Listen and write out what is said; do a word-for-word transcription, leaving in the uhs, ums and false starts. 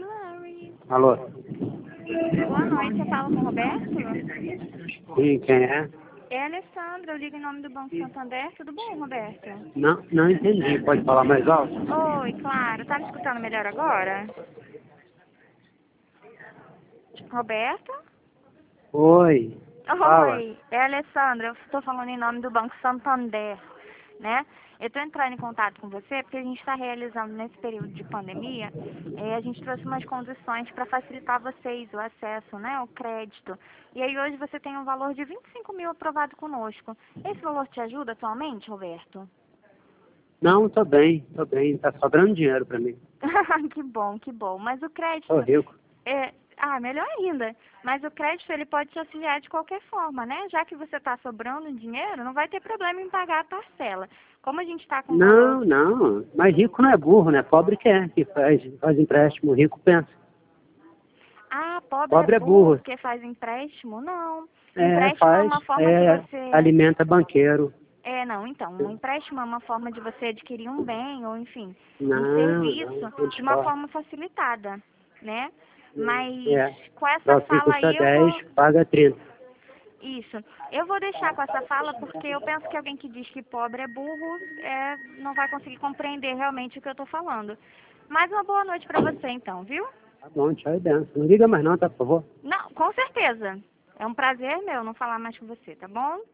Glory. Alô? Boa noite, eu falo com o Roberto? E quem é? É a Alessandra, eu ligo em nome do Banco Santander. Tudo bom, Roberto? Não, não entendi. Pode falar mais alto? Oi, claro. Tá me escutando melhor agora? Roberto? Oi. Fala. Oi, é a Alessandra, eu estou falando em nome do Banco Santander, né? Eu estou entrando em contato com você porque a gente está realizando nesse período de pandemia, eh, a gente trouxe umas condições para facilitar vocês o acesso, né, ao crédito. E aí hoje você tem um valor de vinte e cinco mil aprovado conosco. Esse valor te ajuda atualmente, Roberto? Não, tô bem, tô bem. Tá sobrando dinheiro pra mim. Que bom, que bom. Mas o Tô crédito rico. é, ah, melhor ainda. Mas o crédito ele pode te auxiliar de qualquer forma, né? Já que você está sobrando dinheiro, não vai ter problema em pagar a parcela. Como a gente está com valor. Não, não. Mas rico não é burro, né? Pobre que é, que faz, faz empréstimo. Rico pensa. Ah, pobre é Pobre é burro burro. porque faz empréstimo? Não. É, Empréstimo é faz, uma forma de é, você. alimenta banqueiro. É, não, então, um empréstimo é uma forma de você adquirir um bem ou, enfim, um Não, não, serviço eu de uma discordo. forma facilitada, né? Mas É. com essa Troca que fala custa aí eu dez, vou. paga trinta. Isso. Eu vou deixar com essa fala porque eu penso que alguém que diz que pobre é burro é, não vai conseguir compreender realmente o que eu estou falando. Mais uma boa noite para você, então, viu? Tá bom, tchau e benção. Não liga mais não, tá, por favor? Não, com certeza. É um prazer meu não falar mais com você, tá bom?